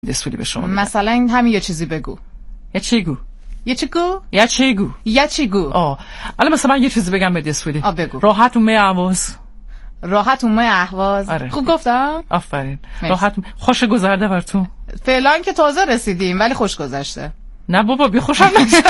دستوری به شما مثلا همین یه چیزی بگو. یه چیگو الان مثلا یه چیزی بگم به دستوری. بگو. راحت اومه اهواز. آره. خوب گفتم؟ آفرین. راحت خوش گذرده براتون. فعلا که تازه رسیدیم ولی خوش گذشته. نه بابا بی خوشم نشد.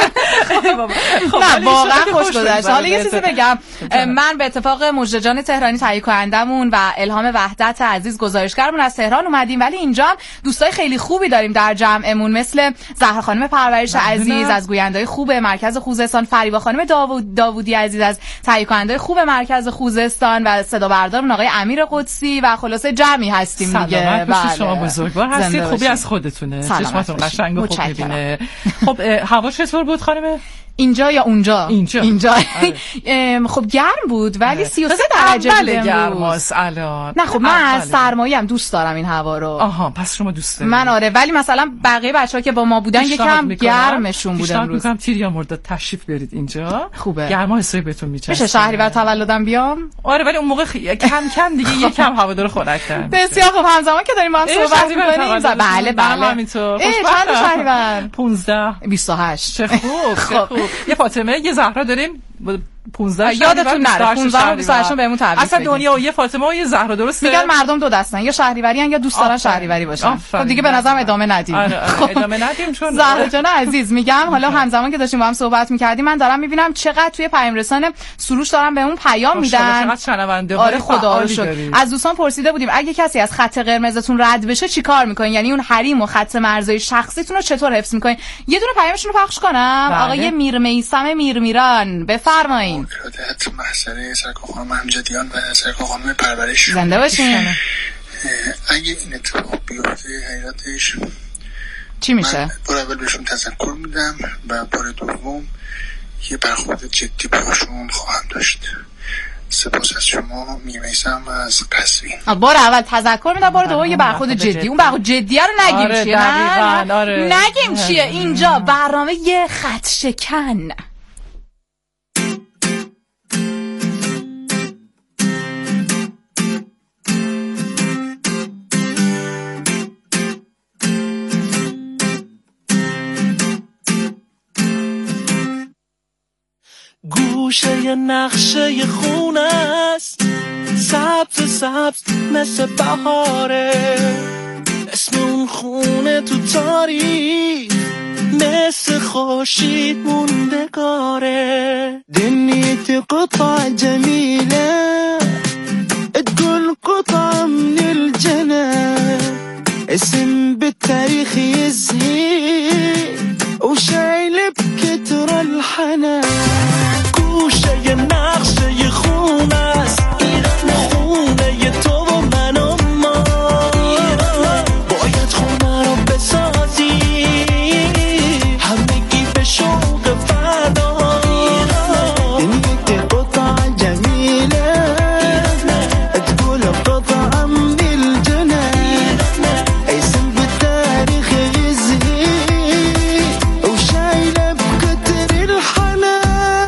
نه واقعا خوش گذشته. حالا یه چیزی بگم، من به اتفاق مجد جان تهرانی تهیه کنندمون و الهام وحدت عزیز گزارشگرمون از تهران اومدیم، ولی اینجا هم دوستای خیلی خوبی داریم در جمعمون، مثل زهرا خانم پرورش عزیز از گوینده‌های خوب مرکز خوزستان، فریبا خانم داوودی عزیز از تهیه کننده خوب مرکز خوزستان و صدا بردارمون آقای امیر قدسی و خلاصه جمعی هستیم دیگه. بله شما بزرگوار هستید، خوبی از خودتونه، چشماتون قشنگ و خوب می‌بینه. خب هوا چطور بود خانم؟ اینجا یا اونجا؟ اینجا. خب گرم بود ولی 33 درجه بود. گرماست الان. نه خب من از سرمایه هم دوست دارم این هوا رو. آها پس شما دوست دارید. من آره، ولی مثلا بقیه بچه‌ها که با ما بودن یکم گرمشون بود امروز. میگم تیر یا مرداد تشریف بیارید اینجا. خوبه. گرما حسابی بهتون میچسبه. میشه شهریور تولدم بیام؟ آره ولی اون موقع کم کم دیگه یکم هوادار خنک تر. بسیار خوب، همزمان که داریم با هم صحبت می‌کنیم. بله همینطور. چند شهریور؟ 15 28. چه خوب. یه فاطمه یه زهرا داریم 15 یادتون نره 15 و 28 بهمون تبریک اصلا دنیا و یه فاطمه و یه زهرا درسته. میگن مردم دو دستن، یا شهریوری ان یا دوست دارن شهریوری باشن. خب دیگه به نظرم ادامه ندیم. ادامه ندیم چون زهرا جان عزیز میگم حالا همزمان که داشتیم با هم صحبت می‌کردیم من دارم می‌بینم چقدر توی پیام رسانه سروش دارن بهمون پیام میدن. چقدر شنونده آره خدا رو شکر. از دوستان پرسیده بودیم اگه کسی از خط قرمزتون رد بشه چیکار می‌کنین؟ یعنی اون حریم و خط مرزی شخصیتون رو چطور حفظ می‌کنین؟ یه دونه پیامشون رو پخش کنم. آقای میرمیثم میرمیران بفرمایید. محضره سرکار خانم امجدیان و سرکار خانم پرورش زنده باشین. اگه این اتفاق بیفته حقیقتش چی میشه؟ من بار اول بهشون تذکر میدم و بار دوم یه برخورد جدی باشون خواهم داشت. سپاس از شما میرمیثم از قزوین. بار اول تذکر میدم، بار دوم یه برخورد جدی. اون برخورد جدیه رو نگیم. آره چیه؟ نه آره. نگیم چیه اینجا برنامه یه خط شکن. گوشه نقشه خونه است، سبز مثل بهاره، اسم اون خونه تو تاریخ مثل خورشید موندگاره. دنیت قطعة جميلة تقول قطعة من الجنة، اسم بالتاريخ يزهي وشايل بكتر الحنان. گوشه نقشه خونه است، خونه تو و من و ما، باید خونه رو بسازی همگی به شوق فردا. دنیت قطعة جمیله تقول قطعة من الجنة، اسم بالتاريخ يزهي وشايله بكتر الحنان.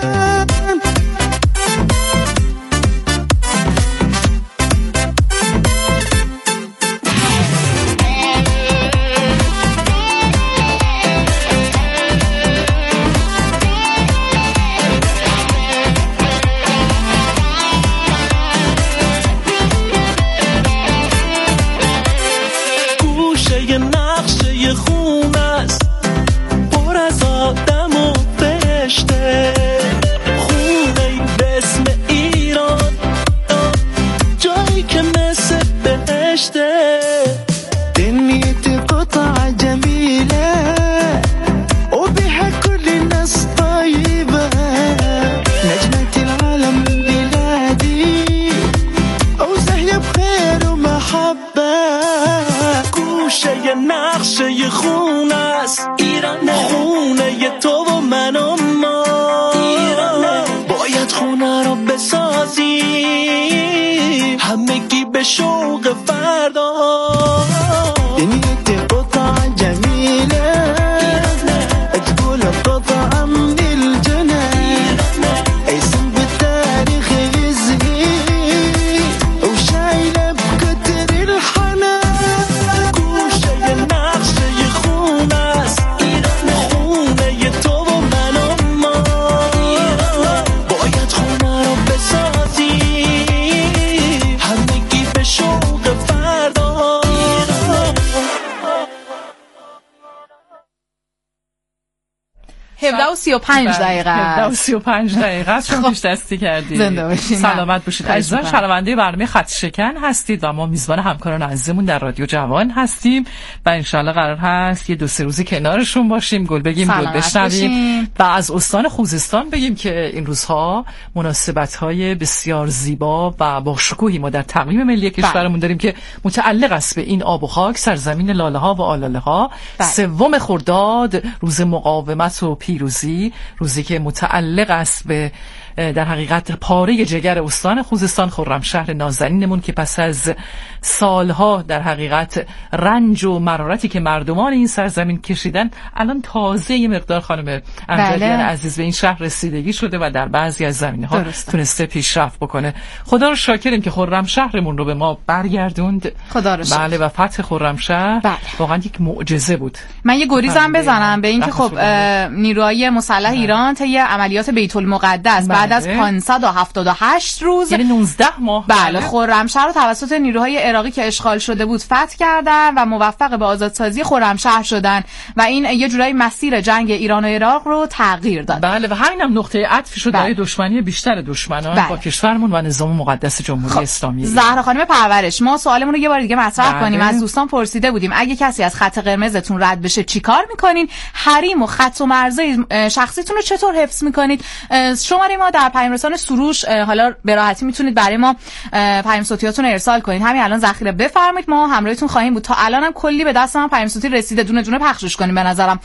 گوشه نقشه خونه است، پر از آدم و فرشته، خونه به اسم ایران، جایی که مثل بهشته. دنیت قطعة جميلة وبها كل الناس طيبة، نجمة العالم بلادي وزاهية بخير ومحبة. گوشه نقشه خونه است، خونه تو و من و ما، باید خونه رو بسازی همگی به شوق فردا. دنیت قطعة جمیله تقول قطعة من الجنة، اسم بالتاريخ يزهي وشايله بكتر الحنان. گوشه نقشه 17:35 17:35 است. شما پیش دستی کردید. زنده باشید. سلامت باشید عزیزان. شنونده برنامه خط شکن هستید و ما میزبان همکاران عزیزمون در رادیو جوان هستیم و انشالله قرار هست یه 2-3 روزی کنارشون باشیم، گل بگیم، گل بشنویم و از استان خوزستان بگیم که این روزها مناسبت‌های بسیار زیبا و با شکوهی ما در تقویم ملی کشورمون داریم که متعلق است به این آب و خاک، سرزمین لاله‌ها و آلاله‌ها. 3 خرداد روز مقاومت و پیروزی، روزی که متعلق است به در حقیقت پاره جگر استان خوزستان، خرمشهر نازنینمون که پس از سالها در حقیقت رنج و مرارتی که مردمان این سرزمین کشیدن، الان تازه یه مقدار خانم امجدیان عزیز به این شهر رسیدگی شده و در بعضی از زمینه‌ها تونسته پیشرفت بکنه. خدا رو شاکریم که خرمشهرمون رو به ما برگردوند. خدا رو شکر. بله و فتح خرمشهر واقعا یک معجزه بود. من یه گریزم بزنم به اینکه خب نیروهای مسلح ایران طی عملیات بیت المقدس بعد از 578 روز، یعنی 19 ماه، بله، خرمشهر رو توسط نیروهای عراقی که اشغال شده بود فتح کردن و موفق به آزادسازی خرمشهر شدن و این یه جورایی مسیر جنگ ایران و عراق رو تغییر داد. بله و همین هم نقطه عطفی شد برای دشمنی بیشتر دشمنان با کشورمون و نظام مقدس جمهوری اسلامی. زهرا خانم پرورش، ما سوالمون رو یه بار دیگه مطرح کنیم. از دوستان پرسیده بودیم اگه کسی از خط قرمزتون رد بشه چیکار میکنین؟ حریم و خط و مرزهای شخصیتون رو چطور حفظ میکنید؟ شماره ما در پیام رسان سروش، حالا به راحتی میتونید برای ما پیام صوتیاتون رو ارسال کنید. همین الان ذخیره بفرمایید، ما همراهتون خواهیم بود. تا الانم کلی به دست من پیام صوتی رسیده، دونه دونه پخشش کنیم به نظرم.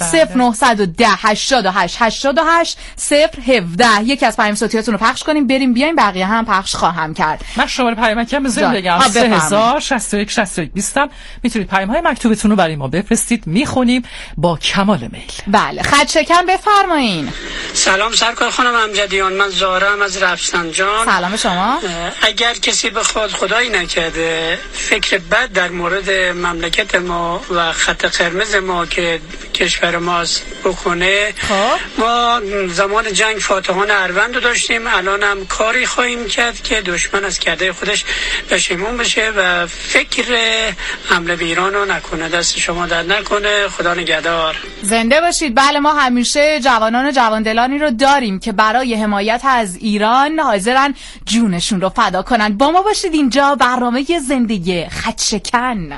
0910 88 88 017 یکی از پیام صوتیاتون رو پخش کنیم، بریم بیایم، بقیه هم پخش خواهم کرد. من شماره پیامکم بزنم بگم 3061 61 20 میتونید پیام‌های مکتوبتون رو برای ما بفرستید، میخونیم با کمال میل. بله، خط شکن بفرمایید. سلام سرکار خانم امجدیان، من زهره‌ام از رفسنجان. سلام شما. اگر کسی بخواد خدایی نکرده فکر بد در مورد مملکت ما و خط قرمز ما که کشور ماست بکنه، ما زمان جنگ فاتحان اروند رو داشتیم، الان هم کاری خواهیم کرد که دشمن از کرده خودش پشیمون بشه و فکر حمله به ایران رو نکنه. دست شما درد نکنه، خدا نگهدار. زنده باشید. بله، ما همیشه جوانان و جواندلانی رو داریم که برای حمایت از ایران حاضرن جونشون رو فدا کنن. با ما باشید، اینجا برنامه زندگی خط شکن.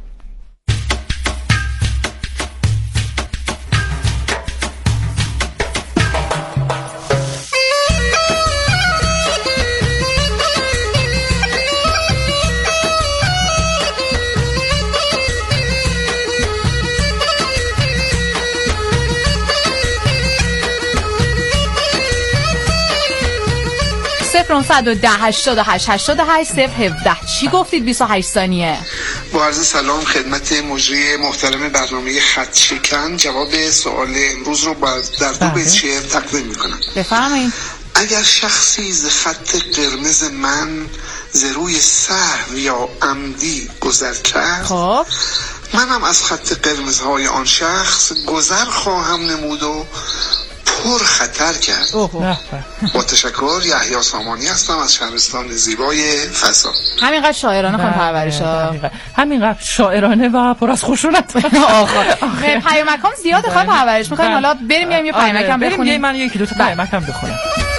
ده 88 88 017. چی گفتید 28 ثانیه؟ با عرض سلام خدمت مجری محترم برنامه خط شکن، جواب سوال امروز رو در 2 بیت شعر تقدیم میکنم. بفرمایید. اگر شخصی ز خط قرمز من ز روی سهو یا عمدی گذر کرد، خب منم از خط قرمزهای آن شخص گذر خواهم نمود و پر خطر کرد. با تشکر، یحیی سامانی هستم از شهرستان زیبای فسا. همینقدر شاعرانه خانم پرورش ها، همینقدر شاعرانه و پر از خشونت. پیامکام زیاده خانم پرورش، میخوایم حالا بریم یه پیامکم بخونیم. من 1-2 تا پیامکم بخونم.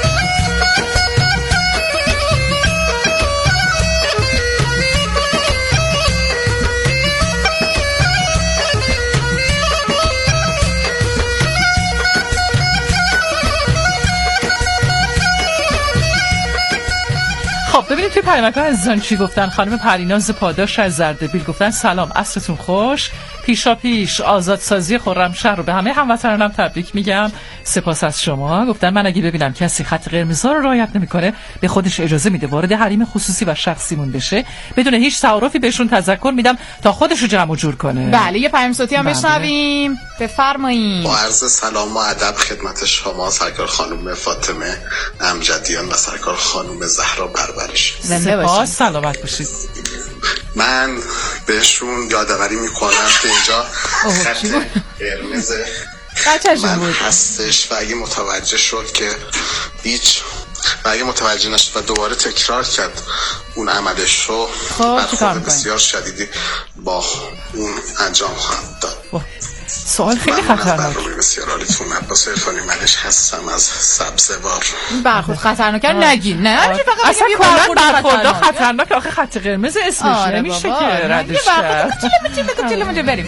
خب ببینید توی پیامک‌ها عزیزان چی گفتن. خانم پریناز پاداش از زردبیل گفتن سلام، عصرتون خوش، پیشا پیش آزادسازی خرمشهر رو به همه هموطنانم تبریک میگم، سپاس از شما. گفتن من اگه ببینم کسی خط قرمزا رو رعایت نمیکنه به خودش اجازه میده وارد حریم خصوصی و شخصیمون بشه، بدون هیچ تعارفی بهشون تذکر میدم تا خودش رو جمع و جور کنه. بله، یه پیام صوتی هم بشنویم. بفرمایید. با عرض سلام و ادب خدمت شما سرکار خانم فاطمه امجدیان و سرکار خانم زهرا پرورش. زنده باشید. سلامت باشید. من بهشون یادآوری میکنم که اینجا خط قرمز من هستش و اگه متوجه شد که و اگه متوجه نشد و دوباره تکرار کرد اون عملش رو، برخورد بسیار شدیدی با اون انجام خواهد داد. سوال خیلی خطرناک. بسیار عالیتون. عباس عرفانی منش هستم از سبزوار. برخورد خطرناک نگین. نه اصلا کلا برخوردها خطرناک. آخه خط قرمز اسمش نمیشه که ردش کرد. چلو بریم.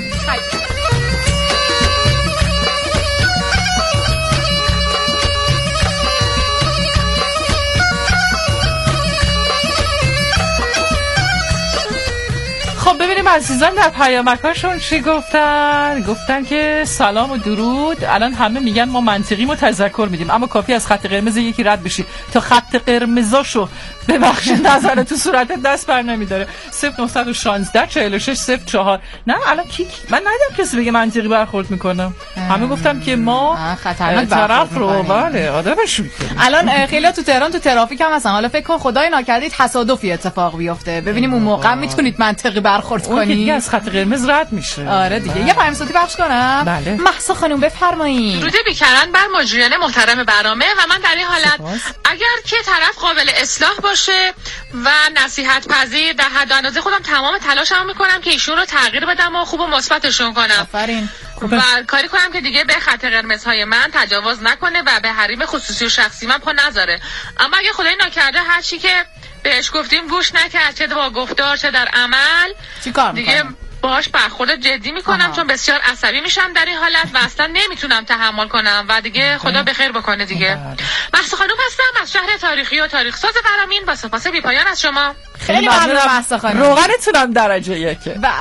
خب ببینیم عزیزان در پیامکاشون چی گفتن که سلام و درود. الان همه میگن ما منطقیمو تذکر میدیم، اما کافی از خط قرمز یکی رد بشی تا خط قرمزاشو ببخشید نظر تو صورتت دست بر نمیداره. 0916 46 04. نه الان من ندیدم کسی بگه منطقی برخورد میکنم. همه گفتم که ما طرف رو بله آدمش میکنیم. الان خیلی تو تهران تو ترافیک هم هستن. حالا فکر کن خدای ناکرده تصادفی اتفاق بیفته، ببینیم اون موقع میتونید منطقی برخورد کنید. اون که دیگه از خط قرمز رد میشه. آره دیگه. یه پیام صوتی پخش کنم. بله. مهسا خانم بفرمایید. درود بیکران بر مجریان محترم برنامه و من در این حالت اگر که طرف قابل اصلاح باشه و نصیحت پذیر در حد اندازه خودم تمام تلاشمو میکنم که ایشون رو تغییر بدم و خوب و مثبتشون کنم. آفرین. و کاری کنم که دیگه به خط قرمزهای من تجاوز نکنه و به حریم خصوصی و شخصی من پا نذاره. اما اگه خدای ناکرده هر چی که بهش گفتیم گوش نکرد، چه با گفتار چه در عمل، چیکار دیگه باهاش برخورد جدی میکنم چون بسیار عصبی میشم در این حالت و اصلا نمیتونم تحمل کنم و دیگه خدا بخیر بکنه دیگه. مهسا خانم هستم از شهر تاریخی و تاریخ ساز فرامین با سپاس بی پایان از شما. خیلی ممنونم مهسا خانم. روغنتونم درجه 1.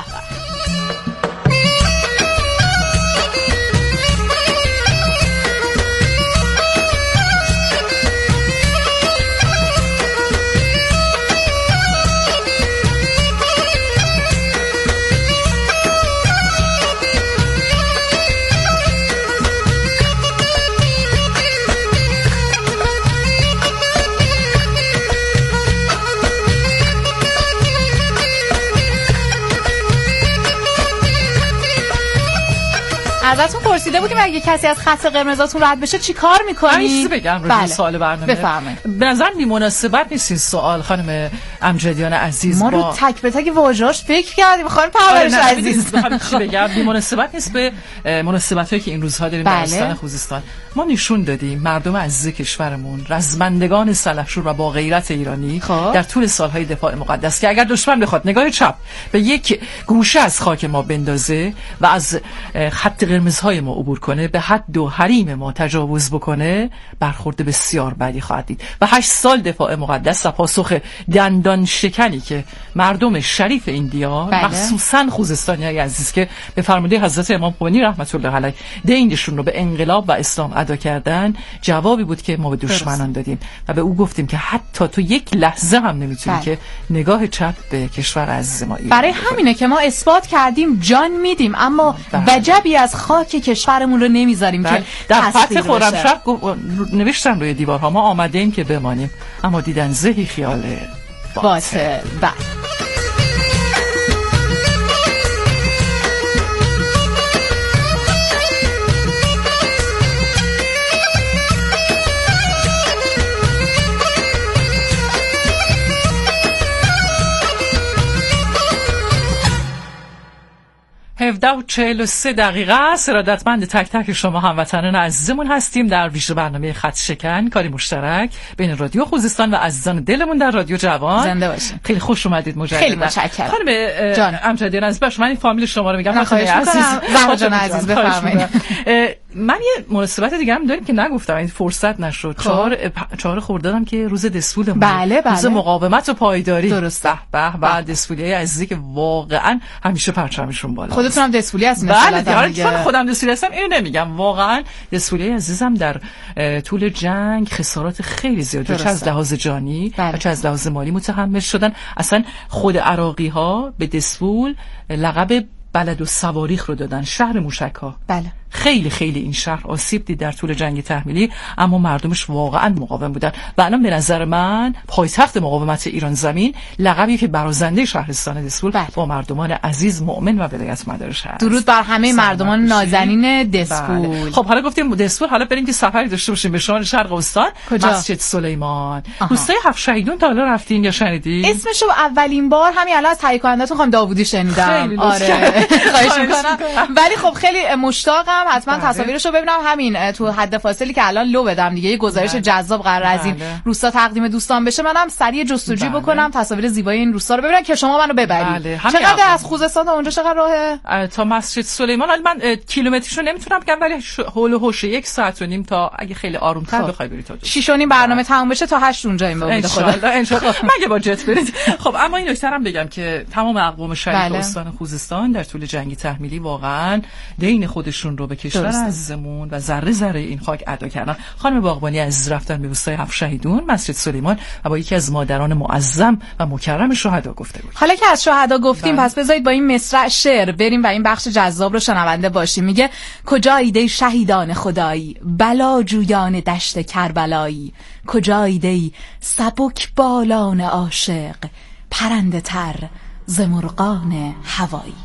ازتون پرسیده بودیم اگه کسی از خط قرمزاتون رد بشه چی کار میکنی؟ چیزی بگم روی سوال برنامه. بفرمایید. به نظر بی‌مناسبت نیست این سوال خانم امجدیان عزیز. ما رو تک به تک واژه‌اش فکر کردیم خانم پرورش عزیز. میخوام چی بگم بی‌مناسبت نیست به مناسبتایی که این روزها داریم در استان خوزستان. ما نشون دادیم مردم عزیز کشورمون، رزمندگان سلحشور و با غیرت ایرانی در طول سالهای دفاع مقدس که اگر دشمن بخواد نگاه چپ به یک گوشه از خاک ما بندازه و از خط قرمزهای ما عبور کنه، به حد و حریم ما تجاوز بکنه، برخورد بسیار بدی خواهد دید. و 8 سال دفاع مقدس و پاسخ دندان شکنی که مردم شریف این دیار مخصوصا خوزستانیای عزیز که به فرموده حضرت امام خمینی رحمت الله علیه دینشون رو به انقلاب و اسلام ادا کردن، جوابی بود که ما به دشمنان دادیم و به او گفتیم که حتی تو یک لحظه هم نمیتونی که نگاه چپ به کشور عزیز ما ایران. برای همینه که ما اثبات کردیم جان میدیم اما وجبی از خاک کشورمون رو نمیذاریم که در فتح خرمشهر نوشتن روی دیوارها ما آمده ایم که بمانیم اما دیدن زهی خیال باطل. هفده و 43 دقیقه است. ارادتمند تک تک شما هموطنان عزیزمون هستیم در ویژه برنامه خط شکن، کاری مشترک بین رادیو خوزستان و عزیزان دلمون در رادیو جوان. زنده باشین. خیلی خوش اومدید مجددا. خیلی متشکرم. خانم امجدیان عزیز، باش من این فامیل شما رو میگم. خواهش می‌کنم. زهرا جان عزیز بفرمایید. من یه مناسبت دیگه هم داریم که نگفتم، این فرصت نشد. 4 خردادم که روز دسفولمون. بله. روز مقاومت و پایداری. درسته. به دسفولیای عزیزی که واقعا همیشه پرچمشون بالا. خودتونم دسفولی هستین؟ بله چون خودم دسفولی هستم اینو نمیگم. واقعا دسفولیای عزیزم در طول جنگ خسارات خیلی زیادی چه از لحاظ جانی و چه از لحاظ مالی متحمل شدن. اصلا خود عراقی ها به دسفول لقب بلد و سواریخ رو دادن، شهر موشک ها. بله. خیلی خیلی این شهر آسیب دید در طول جنگ تحمیلی، اما مردمش واقعا مقاوم بودن و الان به نظر من پایتخت مقاومت ایران زمین لقبی که برازنده شهرستان دسفول با مردمان عزیز مؤمن و ولایت‌مدارش هست. درود بر همه مردمان نازنین دسفول. خب حالا گفتیم دسفول، حالا بریم که سفری داشته باشیم به شمال شرق استان. مسجد سلیمان. روستای هفت شهیدون تا حالا رفتین یا شنیدین؟ اسمشو اولین بار همین الان از تهیه کننده‌تون خانم داوودی شنیدم. آره خواهش می‌کنم. ولی خب خیلی مشتاقم حتما تصاویرشو ببینم. همین تو حد فاصلی که الان لو بدم دیگه، یه گزارش جذاب قرار از این روستا تقدیم دوستان بشه، منم سریع جستجو بکنم تصاویر زیبای این روستا رو ببینم که شما منو ببرید. چقدر از خوزستان تا اونجا چقدر راهه؟ تا مسجد سلیمان حالا من کیلومتریشو نمیتونم بگم، ولی حول و حوش 1 ساعت و نیم تا اگه خیلی آروم‌تر بخوای بری تا 6 و نیم برنامه تموم بشه تا 8 اونجاییم به امید خدا ان شاء الله مگه با جت برید. خب اما این نکته هم بگم که تمام اقوام شریف استان خوزستان در طول جنگ تحمیلی واقعا دین خودشون رو به کشور عزیزمون و ذره ذره این خاک ادا کردن. خانم باغبانی عزیز رفتن به روستای هفت شهیدون مسجد سلیمان و با یکی از مادران معظم و مکرم شهدا گفته بود. حالا که از شهدا گفتیم پس بذارید با این مصرع شعر بریم و این بخش جذاب رو شنونده باشیم. میگه کجایید ای شهیدان خدایی، بلا جویان دشت کربلایی، کجایید ای سبک بالان عاشق، پرنده تر ز مرغان هوایی.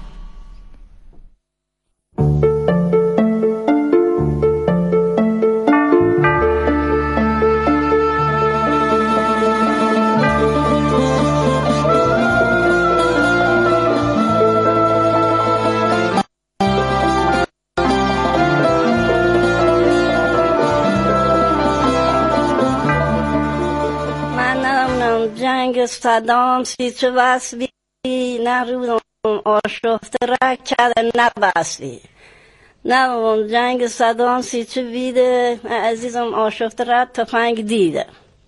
جنگ صدام سی چه وصلی، نه روزم آشفته را کرده نه بسلی، نه جنگ صدام سی چه بیده عزیزم آشفته را تفنگ دیده،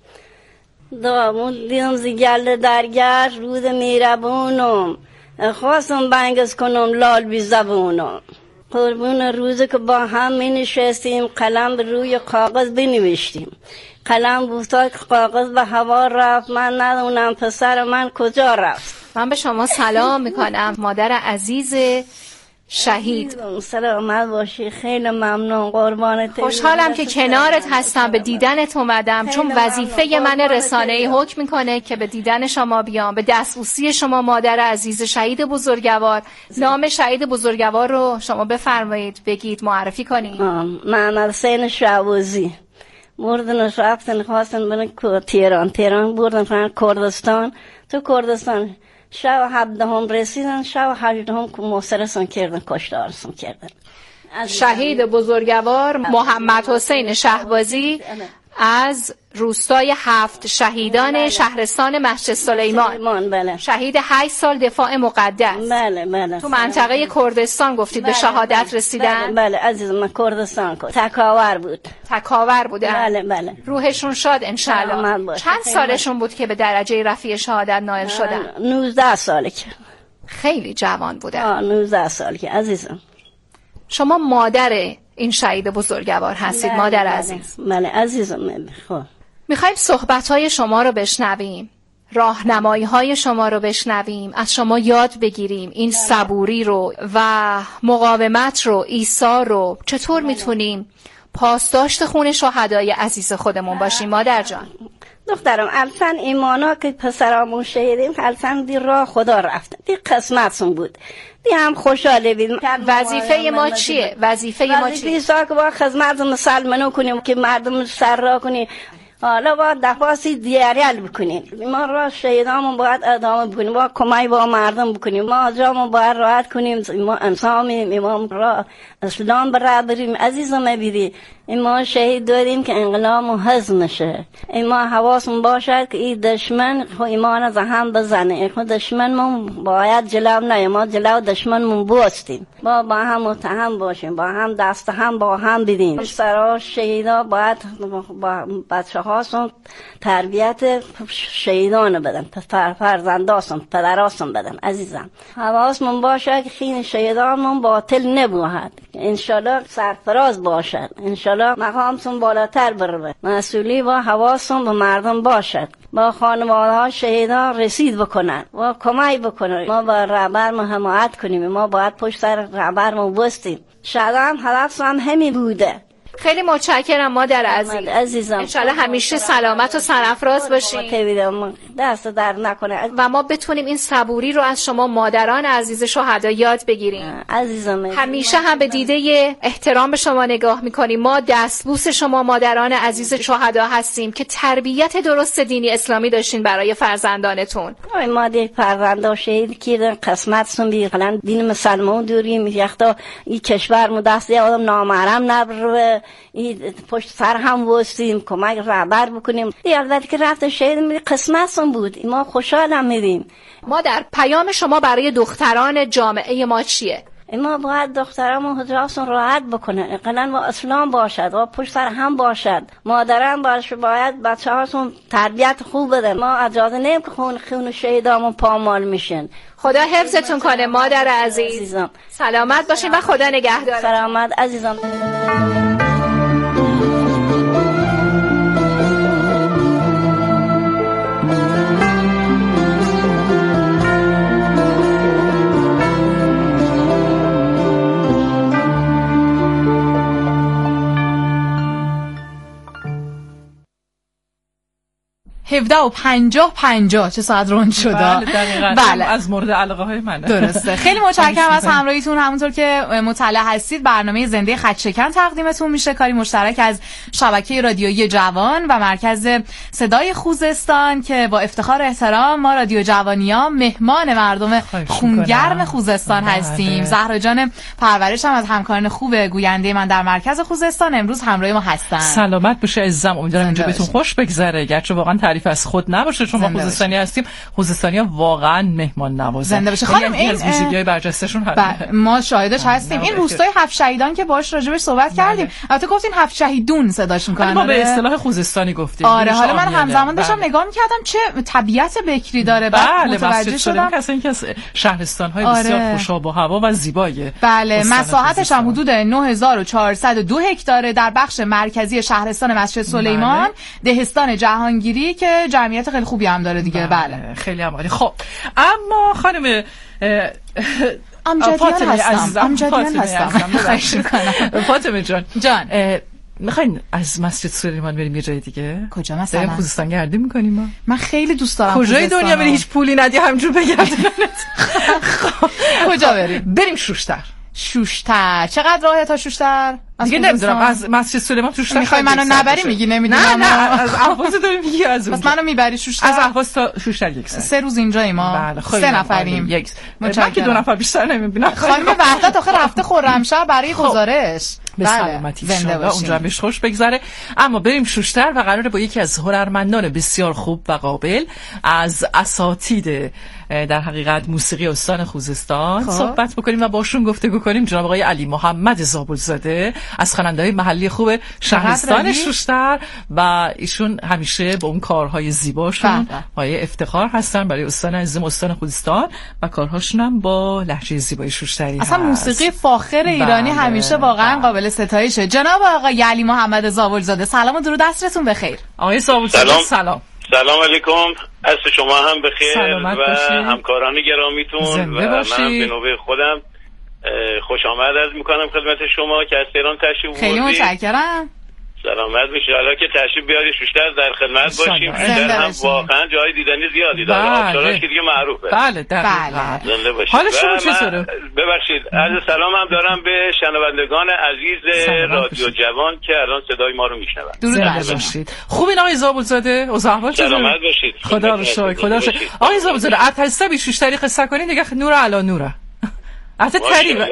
دامون دیدم زیگل درگشت رود میربونم، خواستم بنگز کنم لال بی زبونم، قربون روزی که با هم می نشستیم قلم به روی کاغذ بنوشتیم، قلم گفتا که کاغذ به هوا رفت، من ندونم پسر من کجا رفت. من به شما سلام میکنم مادر عزیز شهید. سلامت باشی، خیلی ممنون، قربانت. خوشحالم که کنارت هستم، به دیدنت اومدم چون وظیفه من رسانه‌ای حکم میکنه که به دیدن شما بیام، به دستبوسی شما مادر عزیز شهید بزرگوار. نام شهید بزرگوار رو شما بفرمایید بگید، معرفی کنید. محمد حسین شعبوزی. بردن رفتن خواستن برن تهران بردن فرن کردستان، تو کردستان شب 17 رسیدن، شب 18 محاصرهشون کردن، کشتارشون کردن. شهید بزرگوار محمد حسین شهبازی از روستای هفت شهیدان شهرستان مسجد سلیمان. بله. شهید 8 سال دفاع مقدس. بله. تو منطقه کردستان گفتید به شهادت رسیدن. بله عزیزم، من کردستان تکاور بود. بله. روحشون شاد انشالله. چند سالشون بود که به درجه رفیع شهادت نائل شدن؟ 19 ساله که. خیلی جوان بودن. 19 سال که عزیزم. شما مادر این شهید بزرگوار هستید. مادر عزیز. بله عزیزم. خب میخوایم صحبت‌های شما رو بشنویم، راهنمایی‌های شما رو بشنویم، از شما یاد بگیریم این صبوری رو و مقاومت رو، ایثار رو. چطور میتونیم پاسداشت خون شهدای عزیز خودمون باشیم مادر جان؟ دخترم الان ایمانا که پسرامون شهیدیم الان دی راه خدا رفتن، دی قسمتشون بود، دی هم خوشحاله بودیم. وظیفه ما چیه؟ وظیفه که با خدمت مسلمانو کنیم که مردم سر را کنیم. حالا با دفاعی دیاریال بکنیم، ما را شهیدامون باید ادامه بکنیم، با کمای با مردم بکنیم، ما جامون باید راحت کنیم، ما انسانیم، ما را اسلام برابریم. عزیزم بیدی ما شهید داریم که انقلاب هضم نشه، ما حواسمون باشد که این دشمن خو ایمان از هم بزنه، خو دشمنمون باید جلو نه، ما جلو دشمنمون بوستیم، با هم متهم باشیم، با هم دست هم با هم بدیم. سرا شهیدا باید با بچه هاشون تربیت شهیدان بدن، فرزنداشون پدراشون بدن. عزیزم حواسمون باشه که خین شهیدانمون باطل نبود، انشالله سرفراز باشد، انشالله مقامتون بالاتر بره، مسئولی و حواسون به مردم باشد، با خانواده ها شهیدان رسید بکنن و کمک بکنن. ما با رهبر حمایت کنیم، ما باید پشت سر رهبر بستیم. شاید هم هدف هم همین بوده. خیلی متشکرم مادر عزیزم. انشالله همیشه سلامت و سرافراز باشین، دست در نکنه و ما بتونیم این صبوری رو از شما مادران عزیز شهدا یاد بگیریم. عزیزم همیشه هم به دیده احترام به شما نگاه میکنیم. ما دستبوس شما مادران عزیز شهدا هستیم که تربیت درست دینی اسلامی داشتین برای فرزندانتون. ما دیگه فرزندا شهید کردن، قسمتشون بیخلن دین مسلمان دوریم یختا این کشور مو دست آدم نامحرم نبره، این پشت سر هم وستیم کمک رهبر بکنیم. البته که رفت شهید قسمتشون بود، ما خوشحالم میدیم. ما در پیام شما برای دختران جامعه ما چیه؟ ما باید دخترامون حجابشون راحت بکنن، اقلا با اسلام باشد و پشت سر هم باشد. مادران باید بچه‌هاشون تربیت خوب بدن. ما اجازه نمیدیم که خون شهیدامون پامال میشن. خدا حفظتون کنه مادر عزیزم. سلامت باشین و خدا نگهدار. سلامت عزیزم. 17:50 چه ساعت رون شده. بله از مورد علاقه های منه. درسته. خیلی متشکرم از همراهیتون. همونطور که مطلع هستید برنامه زنده خط شکن تقدیمتون میشه، کاری مشترک از شبکه رادیویی جوان و مرکز صدای خوزستان که با افتخار و احترام ما رادیو جوانیا مهمان مردم خونگرم خوزستان هستیم. زهرا جان پرورش هم از همکاران خوب گوینده من در مرکز خوزستان امروز همراه ما هستن. سلامت باشه عزیزم، امیدوارم اینجا بهتون خوش بگذره، گرچه واقعا تعریف از خود نباشه چون ما خوزستانی هستیم. خوزستانی‌ها واقعا مهمان نوازن. زنده باشه. خانم این از ویژگی‌های برجسته‌شون هست. ما شاهدش هستیم. این روستای 7 شهیدان که باش راجبش صحبت کردیم. البته گفتین 7 شهیدون صداش می‌کنن. ما به اصطلاح خوزستانی گفتیم. آره حالا من همزمان داشتم نگاه می‌کردم چه طبیعت بکری داره. بله متوجه شدم که اصلا از شهرستان‌های بسیار خوشاب و هوا و زیبایه. بله مساحتش هم حدود 9402 هکتاره در بخش مرکزی شهرستان مسجد سلیمان، دهستان جهانگیری که جمعیت خیلی خوبی هم داره دیگه. بله خیلی عالی. خب اما خانم امجدیان هستم. فاطمه جان میخواین از مسجد سلیمان بریم یه جای دیگه؟ کجا مثلا؟ بریم خوزستان گردی میکنیم ما. من خیلی دوست دارم کجای دنیا بری هیچ پولی ندی همجور بگردیم. کجا بریم؟ بریم شوشتر. چقدر راهه تا شوشتر؟ دیگه نمیدونم از مسجد سلیمان شوشتر. میخوای منو نبری میگی نمیدونم. نه از اهواز داریم میگی از اونجا. بس منو میبری شوشتر؟ از اهواز تا شوشتر یک ساعت. 3 روز اینجاییم ما. بله 3 نفریم. من که 2 نفر بیشتر نمیبینم. خانم وحدت آخه رفته خرمشهر برای گزارش. به سلامتی انشالله اونجا بهش خوش بگذره. اما بریم شوشتر و قراره با یکی از هنرمندان بسیار خوب و قابل از اساتید در حقیقت موسیقی استان خوزستان صحبت بکنیم و باشون گفتگو کنیم. جناب آقای علی محمد زابلزاده از خواننده‌های محلی خوب شهرستان شوشتر و ایشون همیشه با اون کارهای زیباشون پای افتخار هستن برای استان عزیزم استان خوزستان و کارهاشون هم با لهجه زیبای شوشتری اصلا هست. موسیقی فاخر ایرانی همیشه واقعا قابل ستایشه. جناب آقای علی محمد زابلزاده سلام و درود عصرتون بخیر. آقای زابلزاده سلام علیکم. عصر شما هم بخیر و همکاران گرامیتون و من به نوبه خودم خوش آمد عرض میکنم خدمت شما که از تهران تشریف خیلی متشکرم. سلامت باشید. حالا که تشریف بیارید شوشتر در خدمت باشیم. شوشتر هم واقعا جای دیدنی زیادی داره. آبشاراش که دیگه معروفه. بله زنده باشید. حال شما چطوره؟ ببخشید عرض سلام هم دارم به شنوندگان عزیز رادیو جوان که الان صدای ما رو میشنون. درود باشید. خوبین آقای زابلزاده؟ اوضاع چطوره؟ سلامت باشید. خدا رو شکر. آقای زابلزاده اتحسابی شوشتری قصه کنین دیگه نور علی نوره. حتی تریبه.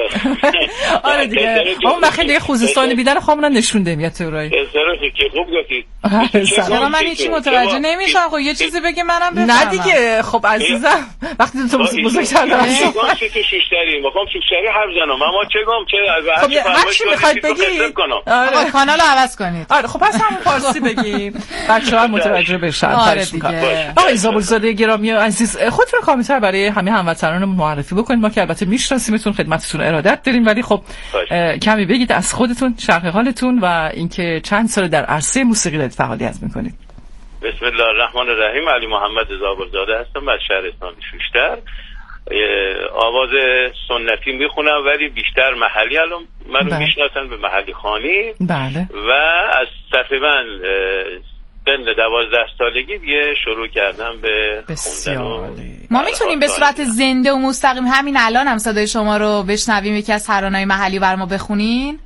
آره دیگه اون وقتی دیگه خوزستانی بیدن خواهمونن نشوندیم یه طورایی. که خوب گفتید. چرا من هیچی متوجه نمیشم؟ خب یه چیزی بگی منم بفهمم. نه دیگه خب عزیزم وقتی تو بزرگتر دارم تو شوشتری میخوام شوشتری حرف زنم اما چه گم چه هر چی میخواید بگید. آقا کانالو عوض کنید. آره خب پس همون فارسی بگیم بچه‌ها متوجه بشن. آره دیگه. آقای زابلزاده گرامی عزیز خودتون کامل‌تر برای همه هموطنان معرفی بکنید. ما که البته میشناسیم تلفنتون خدمتتون ارادت داریم، ولی خب کمی بگید از خودتون، شرح حالتون و اینکه چند سال در عرصه موسیقی دارید فعالیت میکنید. بسم الله الرحمن الرحیم. علی محمد زابلزاده هستم از شهرستان شوشتر. آواز سنتی میخونم ولی بیشتر محلی. الان منو میشناسن به محلی خانی. بله. و از تقریبا سن 12 سالگی دیگه شروع کردم به خوندن. ما میتونیم به صورت زنده و مستقیم همین الان هم صدای شما رو بشنویم، یکی از ترانه‌های محلی بر ما بخونین؟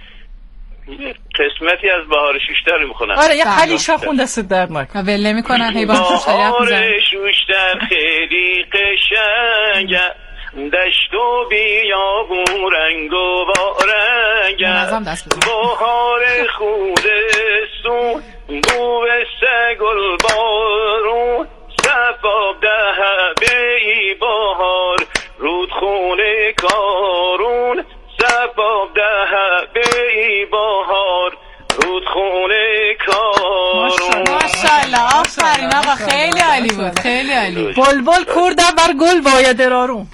قسمتی از بهار شوشتر رو میخونم. آره یه خلیشا خون دست درد نکنه. ول نمیکنن هی بهار شوشتر خیلی قشنگه، دشت و بیابون رنگ و بارنگ، بهار خودستون بو سگل بارون، صفاب ده بی بهار رودخونه کارون، صفاب ده بی بهار رودخونه کارون. ماشاءالله آفرین آقا، خیلی عالی بود، خیلی عالی. بلبل کرده بر گل باید درارون.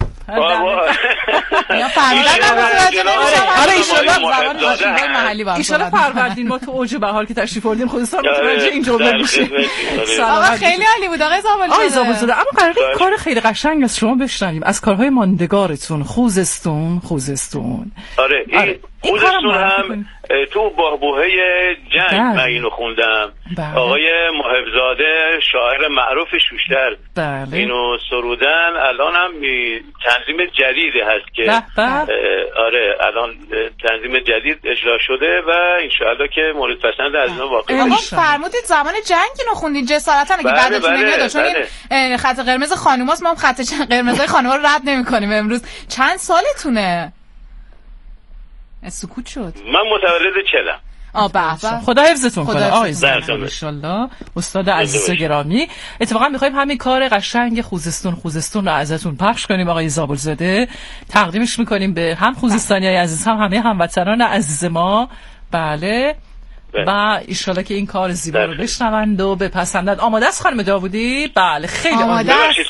یا فهمیدن آره ایشالا فروردین ما تو اوج بهار که تشریف آوردیم خودستان متوجه این جمله میشیم. آقا خیلی عالی بود آقای زابلزاده. اما قراره کار خیلی قشنگ از شما بشنویم، از کارهای ماندگارتون. خوزستون. آره این خوزستون هم تو بهبوهه جنگ من اینو خوندم. آقای محبزاده شاعر معروف شوشتر اینو سرودن. الان هم تنظیم جدیدی هست که آره الان تنظیم جدید اجرا شده و انشاءالله که مورد پسند از اینا واقع بشه. آقا فرمودید زمان جنگ اینو خوندین جسارتا اگه بعدتون نمیاد، چون این خط قرمز خانوماست، ما هم خط قرمزای خانوما رو رد نمی‌کنیم. امروز چند سالتونه؟ سکوت شد. من متولد 40ام. خدا حفظتون کنه آقای زابلزاده ان شاء الله. استاد عزیز و گرامی، اتفاقا می‌خوایم همین کار قشنگ خوزستون رو ازتون پخش کنیم آقای زابلزاده. تقدیمش می‌کنیم به هم خوزستانیای عزیز، هم همه هموطنان عزیز ما. بله. و ایشالا که این کار زیبا رو بشنوند و بپسندند. آماده است خانم داوودی؟ بله خیلی آماده است.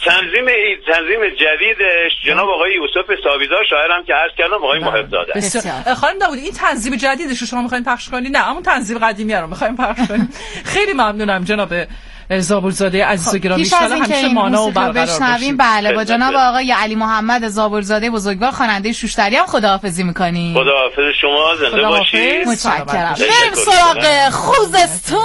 تنظیم جدیدش جناب آقای یوسف ساویزا، شاعرم که عرض کردم آقای محبزاده. خانم داوودی این تنظیم جدیدش رو شما می‌خواید پخش کنید؟ نه همون تنظیم قدیمی رو می‌خوایم پخش کنیم. خیلی ممنونم جناب زابلزاده عزیز و گرامی. ان همیشه مانا و برقرار باشیم. بله با جناب آقای علی محمد زابلزاده بزرگوار خواننده شوشتری هم خداحافظی می‌کنیم. خداحافظ شما، زنده باشید. متشکرم. بریم سراغ خوزستون.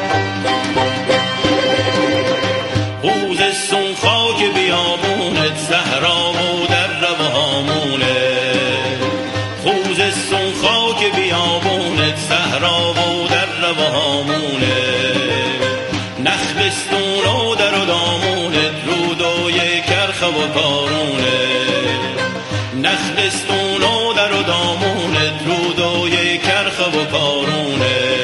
خوزستون خاک بیابونت و در و دامونت رودوی کرخ و کارونه نخلستون و در و دامونت رودوی کرخ و کارونه